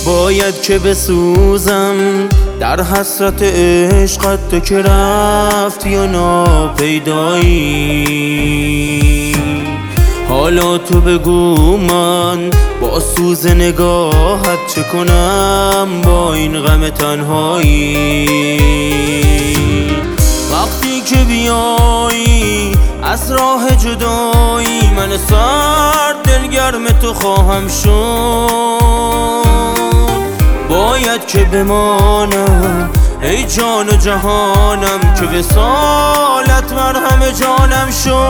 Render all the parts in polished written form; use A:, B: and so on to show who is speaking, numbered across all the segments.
A: باید که بسوزم در حسرت عشقت، تو که رفتی و ناپیدایی. حالا تو بگو من با سوز نگاهت چه کنم با این غم تنهایی. وقتی که بیایی از راه جدایی، من سرد دلگرم تو خواهم شد. باید که بمانم ای جان و جهانم، که وصالت مرهم جانم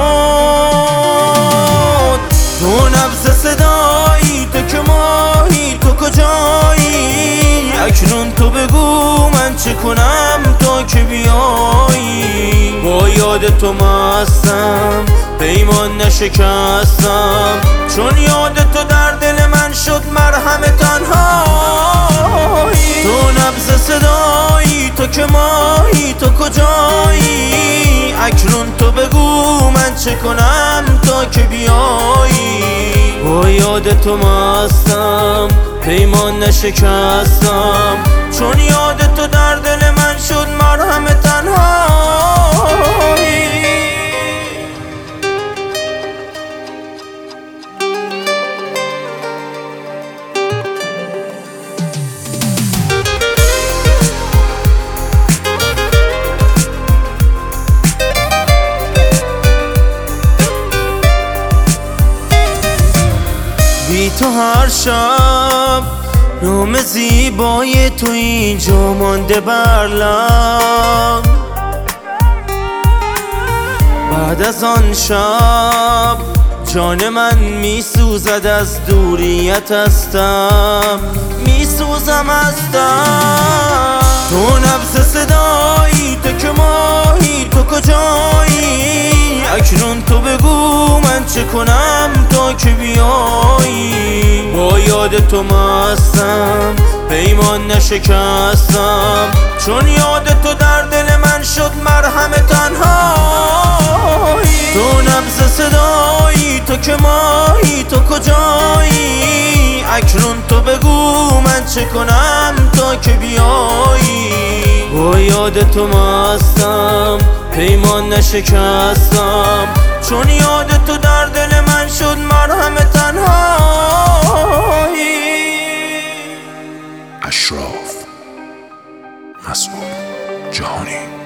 A: شد. تو نبض صدایی، تو که ماهی، تو کجایی؟ اکنون تو بگو من چه کنم تا که بیایی. با یاد تو مستم، پیمان نشکستم، چون یاد تو در دل من شد مرهم تنهایی. تو نبض صدایی، تو که ماهی، تو کجایی؟ اکنون تو بگو من چه کنم تا که بیایی. با یاد تو مستم، پیمان نشکستم، چون یاد تو در دل من شد مرهم تنهایی. بی تو هر شب نام زیبای تو اینجا مانده بر لب. بعد از آن شب جان من میسوزد از دوریت هستم، میسوزم از دم. تو نبض صدایی، تو که ماهی، تو کجایی؟ اکنون تو بگو من چه کنم تا که بیایی. با یاد تو مستم، پیمان نشکستم، چون یاد تو در دل من شد مرهم تنهایی. تو نبض صدایی، تو که ماهی، تو کجایی؟ اکنون تو بگو من چه کنم تا که بیایی. با یاد تو مستم، پیمان نشکستم، چون یاد تو در دل من شد مرهم تنهایی.
B: اشراف مسئول جهانی.